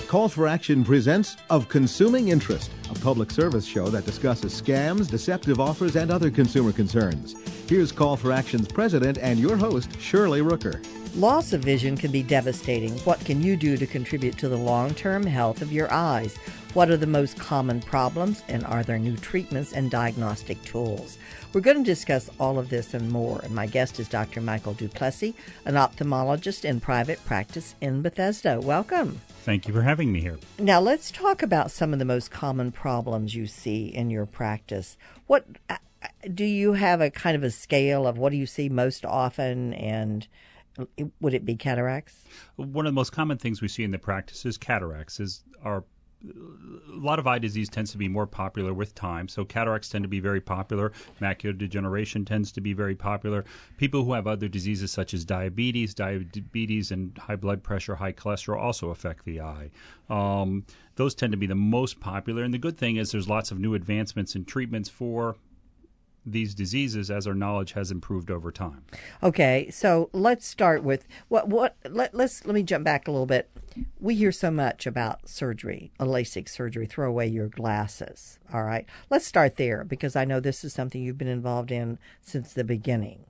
Call for Action presents Of Consuming Interest, a public service show that discusses scams, deceptive offers, and other consumer concerns. Here's Call for Action's president and your host, Shirley Rooker. Loss of vision can be devastating. What can you do to contribute to the long-term health of your eyes? What are the most common problems, and are there new treatments and diagnostic tools? We're going to discuss all of this and more, and my guest is Dr. Michael Duplessis, an ophthalmologist in private practice in Bethesda. Welcome. Thank you for having me here. Now, let's talk about some of the most common problems you see in your practice. What do you have a kind of a scale of what do you see most often, and would it be cataracts? One of the most common things we see in the practice is cataracts. A lot of eye disease tends to be more popular with time, so cataracts tend to be very popular. Macular degeneration tends to be very popular. People who have other diseases such as diabetes and high blood pressure, high cholesterol also affect the eye. Those tend to be the most popular, and the good thing is there's lots of new advancements in treatments for these diseases as our knowledge has improved over time. Okay, so let's start with let me jump back a little bit. We hear so much about surgery, a LASIK surgery, throw away your glasses. All right, let's start there because I know this is something you've been involved in since the beginning.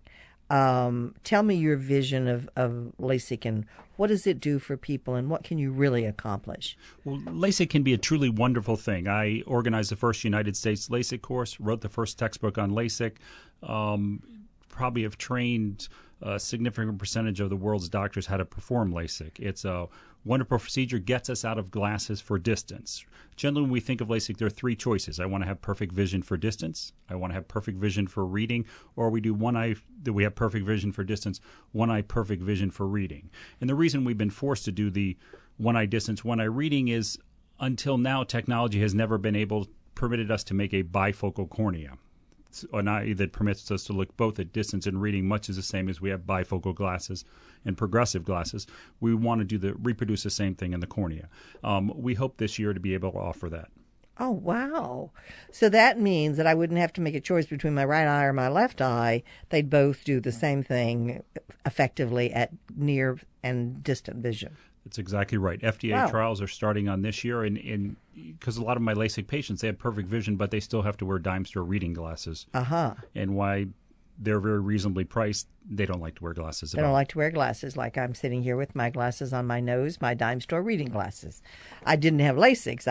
Tell me your vision of LASIK and what does it do for people and what can you really accomplish? Well, LASIK can be a truly wonderful thing. I organized the first United States LASIK course, wrote the first textbook on LASIK, probably have trained a significant percentage of the world's doctors how to perform LASIK. It's a wonderful procedure, gets us out of glasses for distance. Generally, when we think of LASIK, there are three choices. I want to have perfect vision for distance. I want to have perfect vision for reading. Or we do one eye that we have perfect vision for distance, one eye perfect vision for reading. And the reason we've been forced to do the one eye distance, one eye reading is until now, technology has never been permitted us to make a bifocal cornea. An eye that permits us to look both at distance and reading, much as the same as we have bifocal glasses and progressive glasses. We want to reproduce the same thing in the cornea. We hope this year to be able to offer that. Oh, wow. So that means that I wouldn't have to make a choice between my right eye or my left eye. They'd both do the same thing effectively at near and distant vision. That's exactly right. FDA trials are starting on this year, and because a lot of my LASIK patients, they have perfect vision, but they still have to wear dime store reading glasses. And why they're very reasonably priced, they don't like to wear glasses at all. They don't like to wear glasses, like I'm sitting here with my glasses on my nose, my dime store reading glasses. I didn't have LASIKs.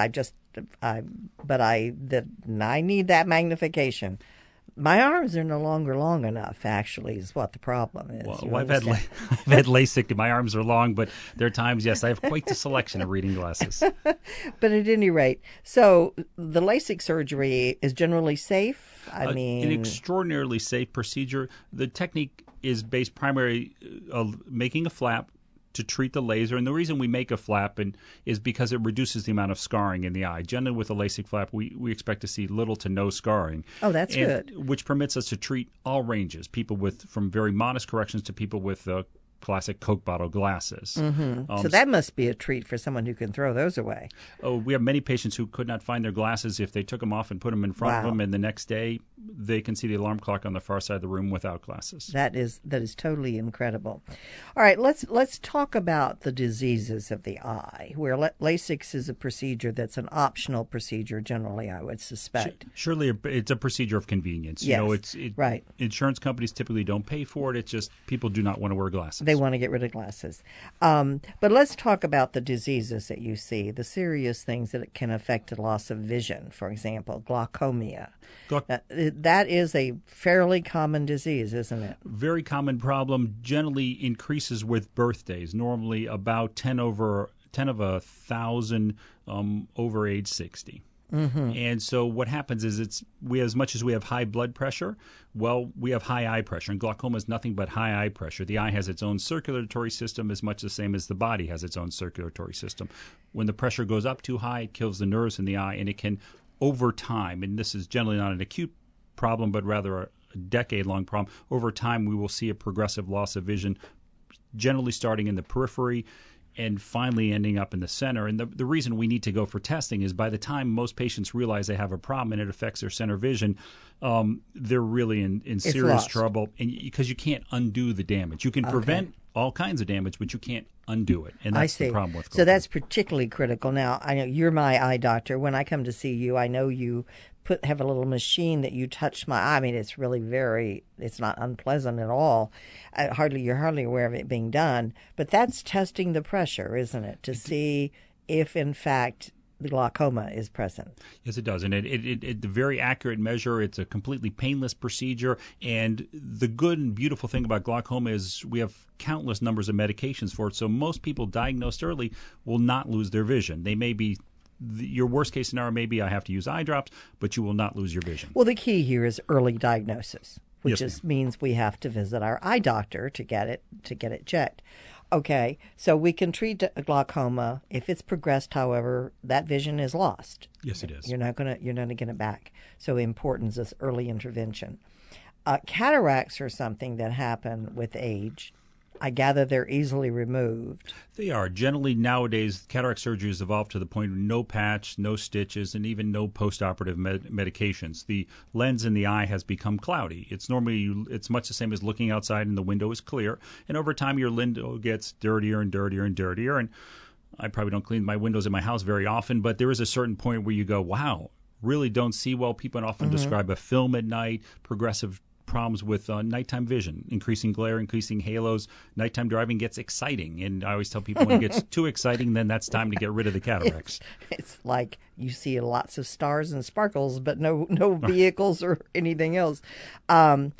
I need that magnification. My arms are no longer long enough, actually, is what the problem is. Well, I've had LASIK, and my arms are long, but there are times, yes, I have quite the selection of reading glasses. But at any rate, so the LASIK surgery is generally safe? An extraordinarily safe procedure. The technique is based primarily on making a flap to treat the laser, and the reason we make a flap is because it reduces the amount of scarring in the eye. Generally, with a LASIK flap, we expect to see little to no scarring. Oh, that's good. Which permits us to treat all ranges, people from very modest corrections to people with classic Coke bottle glasses. So that must be a treat for someone who can throw those away. Oh, we have many patients who could not find their glasses if they took them off and put them in front of them, and the next day they can see the alarm clock on the far side of the room without glasses. That is totally incredible. All right, let's talk about the diseases of the eye, where LASIK is a procedure that's an optional procedure generally, I would suspect. Surely it's a procedure of convenience. Yes, right. Insurance companies typically don't pay for it. It's just people do not want to wear glasses. They want to get rid of glasses. But let's talk about the diseases that you see, the serious things that can affect the loss of vision, for example, glaucoma. That is a fairly common disease, isn't it? Very common problem, generally increases with birthdays, normally about 10 of 1,000 over age 60. And so what happens is as much as we have high blood pressure, we have high eye pressure. And glaucoma is nothing but high eye pressure. The eye has its own circulatory system as much the same as the body has its own circulatory system. When the pressure goes up too high, it kills the nerves in the eye, and it can, over time, and this is generally not an acute problem, but rather a decade-long problem, over time we will see a progressive loss of vision, generally starting in the periphery and finally ending up in the center. And the reason we need to go for testing is by the time most patients realize they have a problem and it affects their center vision, they're really in serious trouble. And because you can't undo the damage. You can prevent all kinds of damage, but you can't undo it. And that's the problem with glaucoma. So that's particularly critical. Now, I know you're my eye doctor. When I come to see you, I know you have a little machine that you touch my eye. I mean, it's really it's not unpleasant at all. You're hardly aware of it being done. But that's testing the pressure, isn't it, to see if, in fact, the glaucoma is present. Yes, it does. And it's a very accurate measure. It's a completely painless procedure. And the good and beautiful thing about glaucoma is we have countless numbers of medications for it. So most people diagnosed early will not lose their vision. They may be your worst case scenario may be I have to use eye drops, but you will not lose your vision. Well, the key here is early diagnosis, which means we have to visit our eye doctor to get it checked. Okay, so we can treat glaucoma. If it's progressed, however, that vision is lost. Yes, it is. You're not going to get it back. So the importance is early intervention. Cataracts are something that happen with age. I gather they're easily removed. They are. Generally, nowadays, cataract surgery has evolved to the point of no patch, no stitches, and even no postoperative medications. The lens in the eye has become cloudy. It's much the same as looking outside and the window is clear. And over time, your window gets dirtier and dirtier and dirtier. And I probably don't clean my windows in my house very often, but there is a certain point where you go, wow, really don't see well. People often describe a film at night, progressive problems with nighttime vision, increasing glare, increasing halos. Nighttime driving gets exciting. And I always tell people when it gets too exciting, then that's time to get rid of the cataracts. It's like you see lots of stars and sparkles, but no vehicles or anything else. And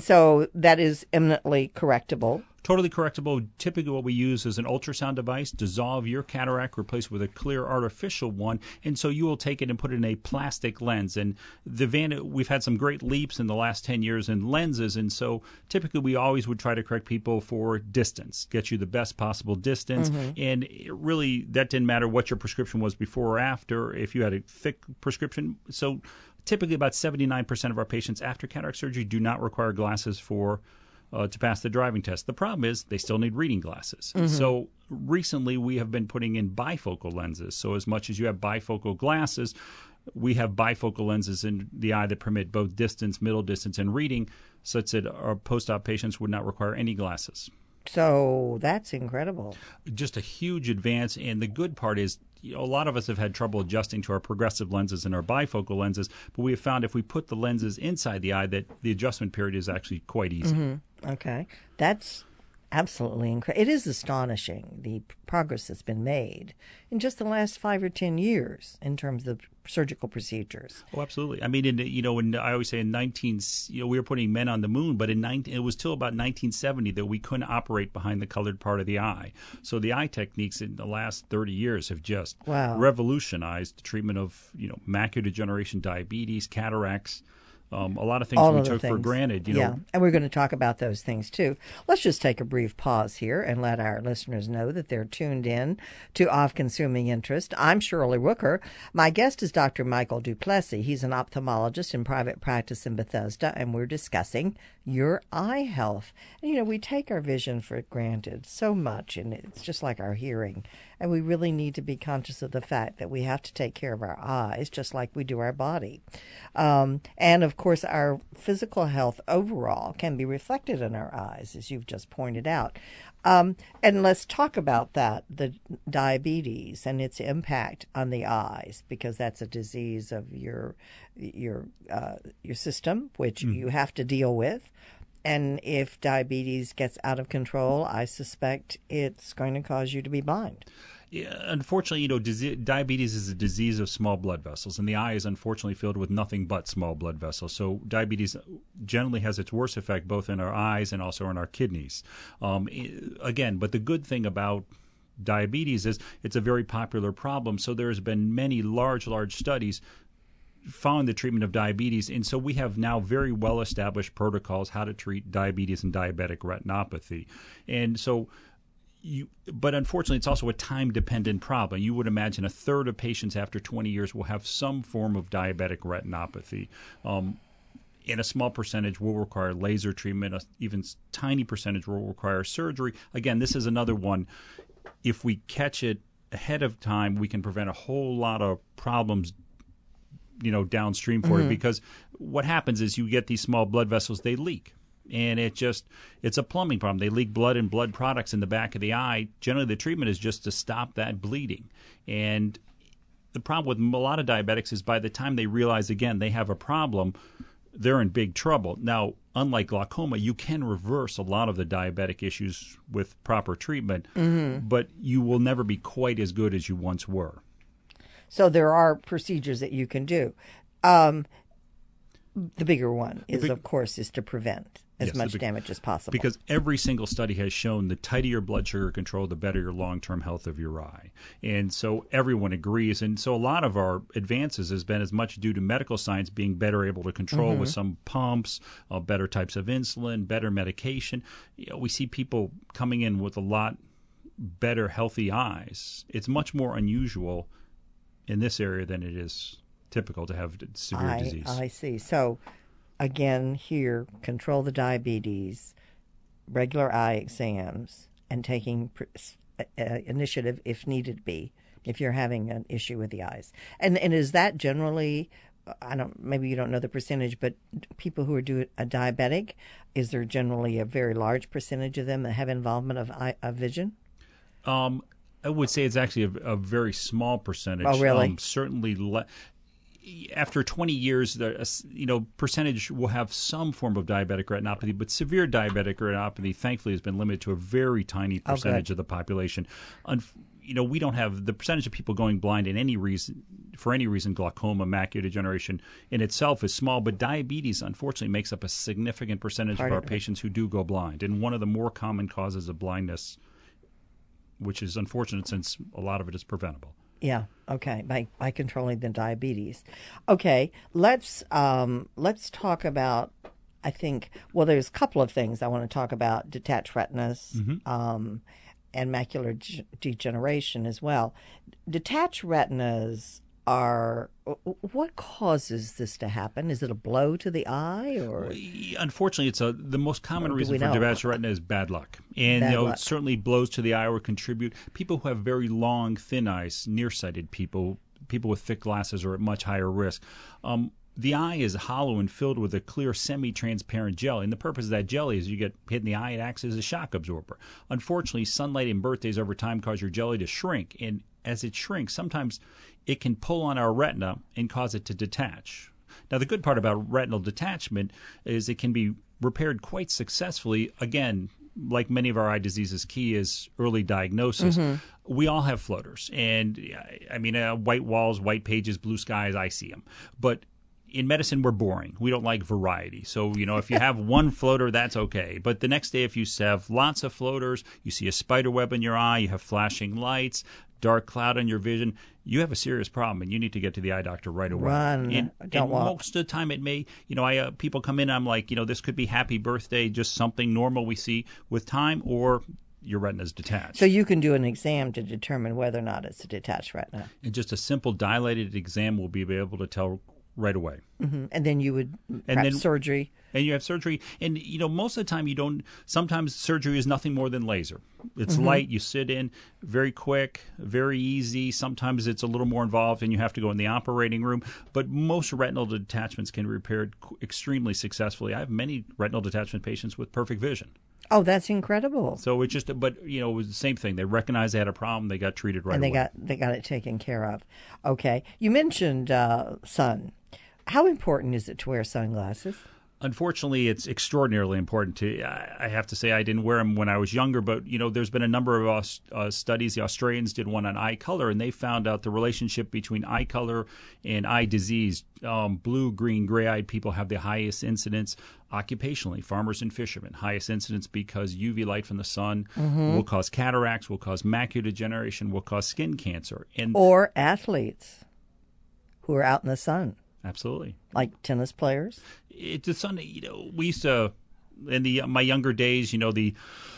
so that is eminently correctable. Totally correctable. Typically what we use is an ultrasound device, dissolve your cataract, replace with a clear artificial one, and so you will take it and put it in a plastic lens. And we've had some great leaps in the last 10 years in lenses, and so typically we always would try to correct people for distance, get you the best possible distance. And really, that didn't matter what your prescription was before or after, if you had a thick prescription. So typically about 79% of our patients after cataract surgery do not require glasses to pass the driving test. The problem is they still need reading glasses. So recently we have been putting in bifocal lenses. So as much as you have bifocal glasses, we have bifocal lenses in the eye that permit both distance, middle distance, and reading, such that our post-op patients would not require any glasses. So that's incredible. Just a huge advance. And the good part is, a lot of us have had trouble adjusting to our progressive lenses and our bifocal lenses, but we have found if we put the lenses inside the eye that the adjustment period is actually quite easy. Okay. That's absolutely incredible. It is astonishing, the progress that's been made in just the last 5 or 10 years in terms of surgical procedures. Oh, absolutely. I mean, when I always say we were putting men on the moon, but it was till about 1970 that we couldn't operate behind the colored part of the eye. So the eye techniques in the last 30 years have just revolutionized the treatment of macular degeneration, diabetes, cataracts. A lot of things we took for granted. Yeah, and we're going to talk about those things too. Let's just take a brief pause here and let our listeners know that they're tuned in to Off Consuming Interest. I'm Shirley Rooker. My guest is Dr. Michael Duplessis. He's an ophthalmologist in private practice in Bethesda, and we're discussing your eye health. And, we take our vision for granted so much, and it's just like our hearing. And we really need to be conscious of the fact that we have to take care of our eyes just like we do our body. And, of course, our physical health overall can be reflected in our eyes, as you've just pointed out. And let's talk about that, the diabetes and its impact on the eyes, because that's a disease of your system, which you have to deal with. And if diabetes gets out of control, I suspect it's going to cause you to be blind. Yeah, unfortunately, diabetes is a disease of small blood vessels, and the eye is unfortunately filled with nothing but small blood vessels. So diabetes generally has its worst effect both in our eyes and also in our kidneys. But the good thing about diabetes is it's a very popular problem. So there's been many large studies following the treatment of diabetes, and so we have now very well-established protocols how to treat diabetes and diabetic retinopathy. And so but unfortunately, it's also a time-dependent problem. You would imagine a third of patients after 20 years will have some form of diabetic retinopathy. And a small percentage will require laser treatment. Even tiny percentage will require surgery. Again, this is another one. if we catch it ahead of time, we can prevent a whole lot of problems, downstream for it. Because what happens is you get these small blood vessels, they leak. And it's a plumbing problem. They leak blood and blood products in the back of the eye. Generally, the treatment is just to stop that bleeding. And the problem with a lot of diabetics is by the time they realize, again, they have a problem, they're in big trouble. Now, unlike glaucoma, you can reverse a lot of the diabetic issues with proper treatment, but you will never be quite as good as you once were. So there are procedures that you can do. The bigger one of course, is to prevent as much damage as possible. Because every single study has shown the tighter your blood sugar control, the better your long-term health of your eye. And so everyone agrees. And so a lot of our advances has been as much due to medical science being better able to control with some pumps, better types of insulin, better medication. We see people coming in with a lot better healthy eyes. It's much more unusual in this area than it is typical to have severe disease. I see. So again, here, control the diabetes, regular eye exams, and taking initiative if needed be, if you're having an issue with the eyes. And is that generally, maybe you don't know the percentage, but people who are a diabetic, is there generally a very large percentage of them that have involvement of vision? I would say it's actually a very small percentage. Oh, really? Certainly after 20 years, the percentage will have some form of diabetic retinopathy, but severe diabetic retinopathy, thankfully, has been limited to a very tiny percentage of the population. We don't have the percentage of people going blind for any reason. Glaucoma, macular degeneration in itself is small, but diabetes, unfortunately, makes up a significant percentage of our patients who do go blind, and one of the more common causes of blindness, which is unfortunate since a lot of it is preventable. Yeah. Okay. By controlling the diabetes. Okay. Let's talk about. I think. Well, there's a couple of things I want to talk about: detached retinas, and macular degeneration as well. Detached retinas are. What causes this to happen? Is it a blow to the eye, or? Unfortunately, it's the most common reason for detached retina is bad luck, and certainly blows to the eye would contribute. People who have very long, thin eyes, nearsighted people with thick glasses are at much higher risk. The eye is hollow and filled with a clear, semi-transparent jelly. And the purpose of that jelly is you get hit in the eye, it acts as a shock absorber. Unfortunately, sunlight and birthdays over time cause your jelly to shrink. And as it shrinks, sometimes it can pull on our retina and cause it to detach. Now, the good part about retinal detachment is it can be repaired quite successfully. Again, like many of our eye diseases, key is early diagnosis. We all have floaters. And, white walls, white pages, blue skies, I see them. But in medicine, we're boring. We don't like variety. So, if you have one floater, that's okay. But the next day, if you have lots of floaters, you see a spider web in your eye, you have flashing lights, dark cloud on your vision, you have a serious problem, and you need to get to the eye doctor right away. Run. Don't walk. Most of the time it may, people come in, I'm like, this could be happy birthday, just something normal we see with time, or your retina is detached. So you can do an exam to determine whether or not it's a detached retina. And just a simple dilated exam will be able to tell right away. And then you would perhaps surgery. And you have surgery. And, most of the time sometimes surgery is nothing more than laser. It's light, you sit in, very quick, very easy. Sometimes it's a little more involved and you have to go in the operating room. But most retinal detachments can be repaired extremely successfully. I have many retinal detachment patients with perfect vision. Oh, that's incredible. So it was the same thing. They recognized they had a problem. They got treated right away. And they got it taken care of. Okay. You mentioned sun. How important is it to wear sunglasses? Unfortunately, it's extraordinarily important. I have to say I didn't wear them when I was younger, but there's been a number of studies. The Australians did one on eye color, and they found out the relationship between eye color and eye disease. Blue, green, gray-eyed people have the highest incidence occupationally. Farmers and fishermen, highest incidence because UV light from the sun will cause cataracts, will cause macular degeneration, will cause skin cancer, or athletes who are out in the sun. Absolutely. Like tennis players? The sun, we used to, in my younger days, the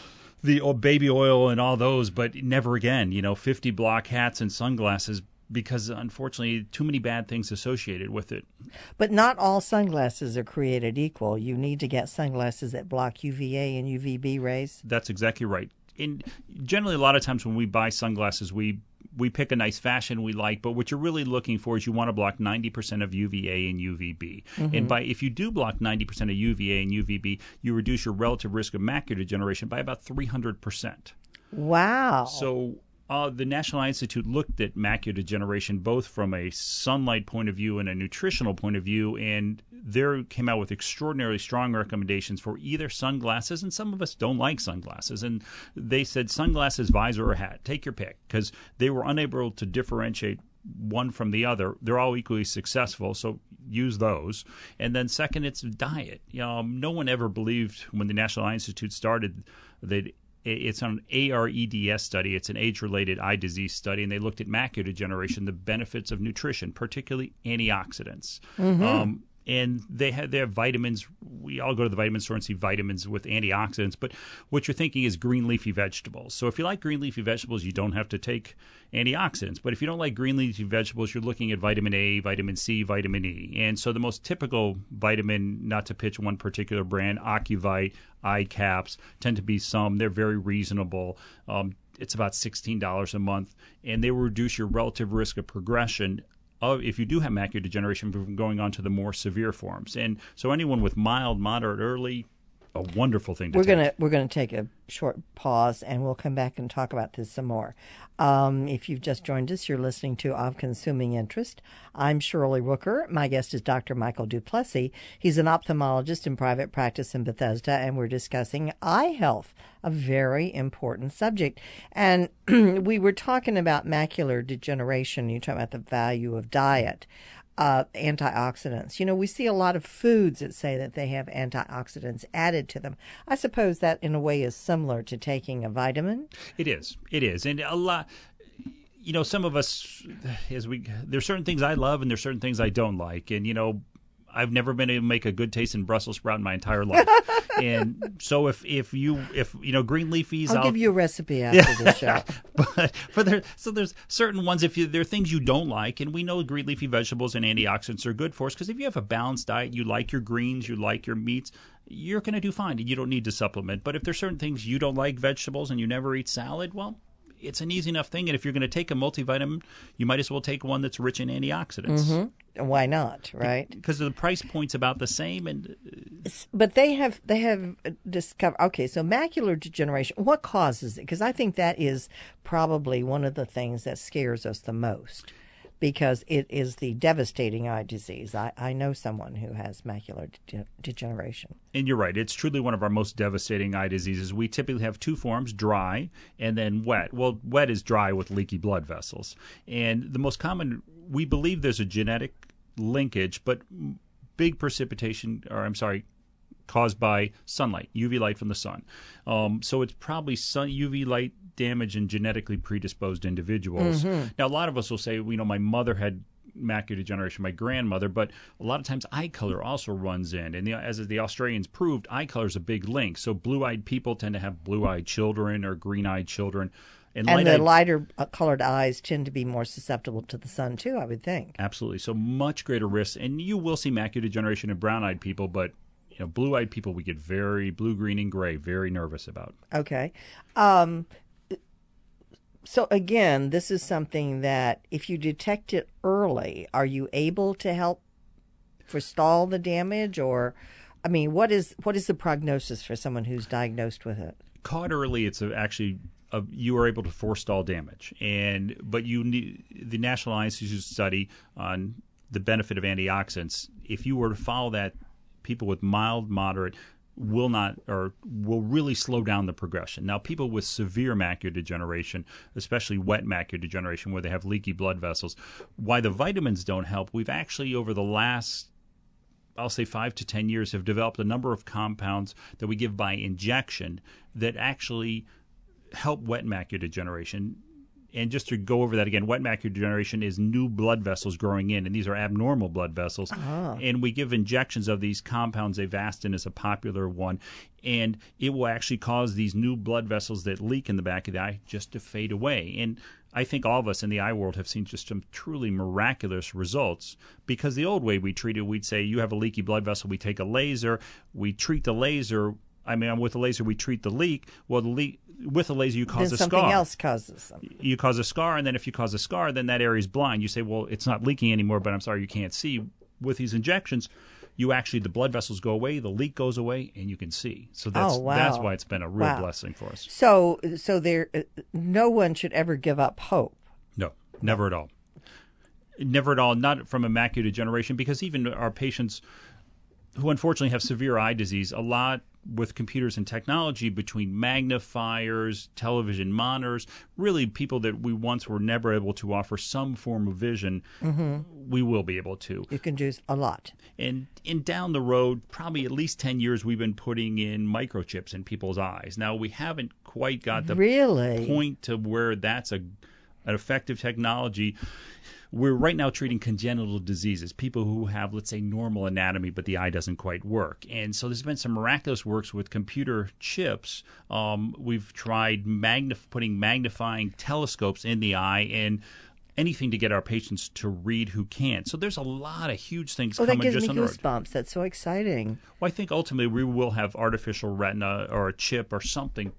baby oil and all those, but never again, 50 block hats and sunglasses because, unfortunately, too many bad things associated with it. But not all sunglasses are created equal. You need to get sunglasses that block UVA and UVB rays. That's exactly right. generally, a lot of times when we buy sunglasses, we pick a nice fashion we like, but what you're really looking for is you want to block 90% of UVA and UVB. And if you do block 90% of UVA and UVB, you reduce your relative risk of macular degeneration by about 300%. Wow. So the National Eye Institute looked at macular degeneration both from a sunlight point of view and a nutritional point of view, and they came out with extraordinarily strong recommendations for either sunglasses, and some of us don't like sunglasses. And they said sunglasses, visor, or hat. Take your pick, because they were unable to differentiate one from the other. They're all equally successful, so use those. And then second, it's diet. No one ever believed when the National Eye Institute started that it's an AREDS study. It's an age-related eye disease study, and they looked at macular degeneration, the benefits of nutrition, particularly antioxidants. And they have vitamins. We all go to the vitamin store and see vitamins with antioxidants. But what you're thinking is green leafy vegetables. So if you like green leafy vegetables, you don't have to take antioxidants. But if you don't like green leafy vegetables, you're looking at vitamin A, vitamin C, vitamin E. And so the most typical vitamin, not to pitch one particular brand, Ocuvite, eye caps, tend to be some. They're very reasonable. It's about $16 a month. And they will reduce your relative risk of progression if you do have macular degeneration from going on to the more severe forms. And so anyone with mild, moderate, early, a wonderful thing to take. We're gonna take a short pause, and we'll come back and talk about this some more. If you've just joined us, you're listening to Of Consuming Interest. I'm Shirley Rooker. My guest is Dr. Michael Duplessis. He's an ophthalmologist in private practice in Bethesda, and we're discussing eye health, a very important subject. And we were talking about macular degeneration. You talk about the value of diet. Antioxidants. We see a lot of foods that say that they have antioxidants added to them. I suppose that in a way is similar to taking a vitamin. It is. And a lot, some of us, there's certain things I love and there's certain things I don't like. And, I've never been able to make a good taste in Brussels sprout in my entire life. And so if green leafies, I'll give you a recipe after the show. So there's certain ones, there are things you don't like, and we know green leafy vegetables and antioxidants are good for us, because if you have a balanced diet, you like your greens, you like your meats, you're going to do fine. You don't need to supplement. But if there's certain things you don't like, vegetables, and you never eat salad, well, it's an easy enough thing. And if you're going to take a multivitamin, you might as well take one that's rich in antioxidants. Why not, right? Because the price point's about the same. But they have discovered, okay, so macular degeneration, what causes it? Because I think that is probably one of the things that scares us the most, because it is the devastating eye disease. I know someone who has macular degeneration. And you're right. It's truly one of our most devastating eye diseases. We typically have two forms, dry and then wet. Well, wet is dry with leaky blood vessels. And the most common, we believe there's a genetic linkage, but big precipitation, caused by sunlight, UV light from the sun. So it's probably UV light damage in genetically predisposed individuals. Now, a lot of us will say, my mother had macular degeneration, my grandmother, but a lot of times eye color also runs in. And as the Australians proved, eye color is a big link. So blue-eyed people tend to have blue-eyed children or green-eyed children. And the lighter colored eyes tend to be more susceptible to the sun, too, I would think. Absolutely. So much greater risk. And you will see macular degeneration in brown-eyed people, but blue-eyed people we get very blue, green, and gray, very nervous about. Okay. So again, this is something that if you detect it early, are you able to help forestall the damage? Or, what is the prognosis for someone who's diagnosed with it? Caught early, it's you are able to forestall damage. But you need the National Eye Institute study on the benefit of antioxidants. If you were to follow that, people with mild, moderate will really slow down the progression. Now, people with severe macular degeneration, especially wet macular degeneration where they have leaky blood vessels, why the vitamins don't help, we've actually over the last, I'll say 5 to 10 years, have developed a number of compounds that we give by injection that actually help wet macular degeneration. And just to go over that again, wet macular degeneration is new blood vessels growing in, and these are abnormal blood vessels. And we give injections of these compounds. Avastin is a popular one, and it will actually cause these new blood vessels that leak in the back of the eye just to fade away. And I think all of us in the eye world have seen just some truly miraculous results, because the old way we treated, we'd say you have a leaky blood vessel, we take a laser, we treat the laser. With the laser, we treat the leak. Well, with a laser, you cause then a scar. something else causes them. You cause a scar, and then if you cause a scar, then that area is blind. You say, well, it's not leaking anymore, but I'm sorry, you can't see. With these injections, the blood vessels go away, the leak goes away, and you can see. So that's why it's been a real blessing for us. So there, no one should ever give up hope. No, never at all. Never at all, not from a macular degeneration, because even our patients who unfortunately have severe eye disease, a lot with computers and technology, between magnifiers, television monitors, really people that we once were never able to offer some form of vision, we will be able to. You can do a lot. And down the road, probably at least 10 years, we've been putting in microchips in people's eyes. Now, we haven't quite got the point to where that's an effective technology. We're right now treating congenital diseases, people who have, let's say, normal anatomy, but the eye doesn't quite work. And so there's been some miraculous works with computer chips. We've tried putting magnifying telescopes in the eye and anything to get our patients to read who can't. So there's a lot of huge things coming just on the road. That gives me goosebumps. That's so exciting. Well, I think ultimately we will have artificial retina or a chip or something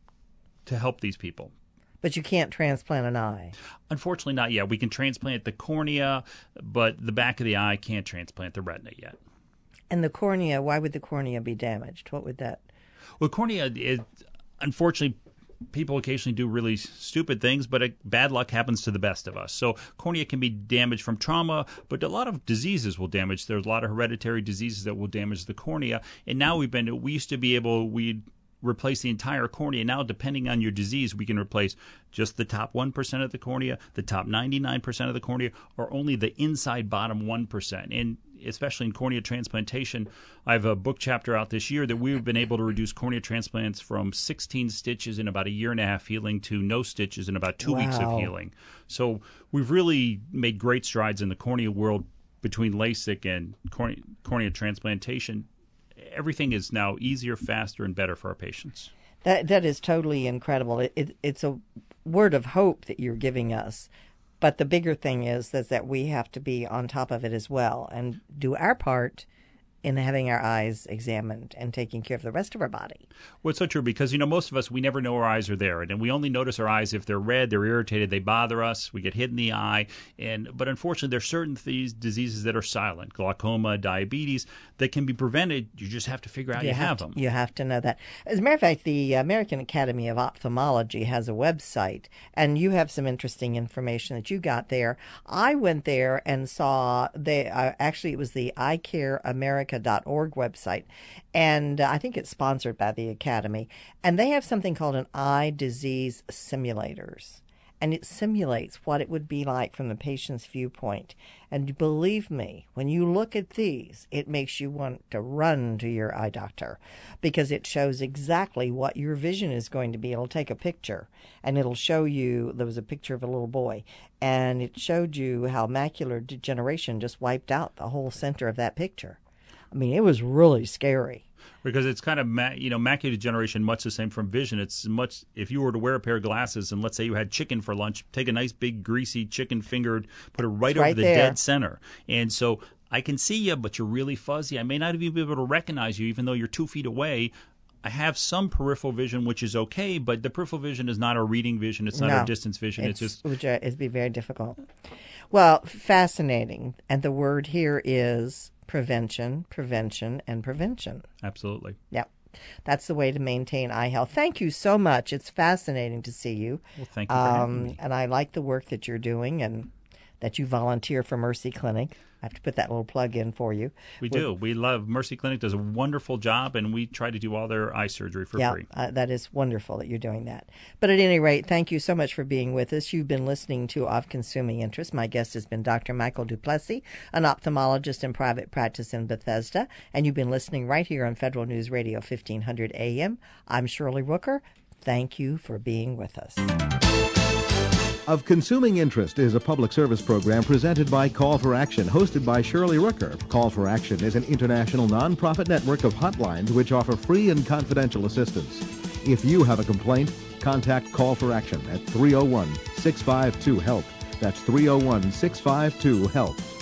to help these people. But you can't transplant an eye. Unfortunately, not yet. We can transplant the cornea, but the back of the eye can't transplant the retina yet. And the cornea, why would the cornea be damaged? What would that? Well, cornea, unfortunately, people occasionally do really stupid things, but bad luck happens to the best of us. So cornea can be damaged from trauma, but a lot of diseases will damage. There's a lot of hereditary diseases that will damage the cornea. And now we used to be able, we'd replace the entire cornea. Now, depending on your disease, we can replace just the top 1% of the cornea, the top 99% of the cornea, or only the inside bottom 1%. And especially in cornea transplantation, I have a book chapter out this year that we've been able to reduce cornea transplants from 16 stitches in about a year and a half healing to no stitches in about 2 weeks of healing. So we've really made great strides in the cornea world between LASIK and cornea transplantation. Everything is now easier, faster, and better for our patients. That is totally incredible. It's a word of hope that you're giving us. But the bigger thing is that we have to be on top of it as well and do our part in having our eyes examined and taking care of the rest of our body. Well, it's so true because, most of us, we never know our eyes are there. And we only notice our eyes if they're red, they're irritated, they bother us, we get hit in the eye. But unfortunately, there's certain diseases that are silent, glaucoma, diabetes, that can be prevented. You just have to figure out you have them. You have to know that. As a matter of fact, the American Academy of Ophthalmology has a website, and you have some interesting information that you got there. I went there and saw, actually it was the eyecareamerica.org website, and I think it's sponsored by the Academy, and they have something called an eye disease simulators, and it simulates what it would be like from the patient's viewpoint. And believe me, when you look at these, it makes you want to run to your eye doctor because it shows exactly what your vision is going to be. It'll take a picture, and it'll show you, there was a picture of a little boy, and it showed you how macular degeneration just wiped out the whole center of that picture. I mean, it was really scary. Because it's kind of, macular degeneration, much the same from vision. It's much, if you were to wear a pair of glasses and let's say you had chicken for lunch, take a nice big greasy chicken finger, put it right over the dead center. And so I can see you, but you're really fuzzy. I may not even be able to recognize you, even though you're 2 feet away. I have some peripheral vision, which is okay, but the peripheral vision is not our reading vision. It's not our distance vision. It'd be very difficult. Well, fascinating. And the word here is prevention, prevention, and prevention. Absolutely. Yep. That's the way to maintain eye health. Thank you so much. It's fascinating to see you. Well, thank you for having me. And I like the work that you're doing and that you volunteer for Mercy Clinic. I have to put that little plug in for you. We do. We love Mercy Clinic. Does a wonderful job, and we try to do all their eye surgery for free. That is wonderful that you're doing that. But at any rate, thank you so much for being with us. You've been listening to Of Consuming Interest. My guest has been Dr. Michael Duplessis, an ophthalmologist in private practice in Bethesda, and you've been listening right here on Federal News Radio 1500 AM. I'm Shirley Rooker. Thank you for being with us. Of Consuming Interest is a public service program presented by Call for Action, hosted by Shirley Rooker. Call for Action is an international nonprofit network of hotlines which offer free and confidential assistance. If you have a complaint, contact Call for Action at 301-652-HELP. That's 301-652-HELP.